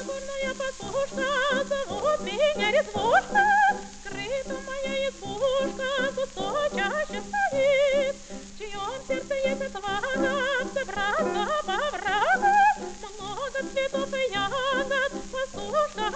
горная пастушка, зовут меня Резвушка. Крыта моя избушка, густой чаще стоит. В чьем сердце есть отвага забраться по врагам. Много цветов и ягод пастушка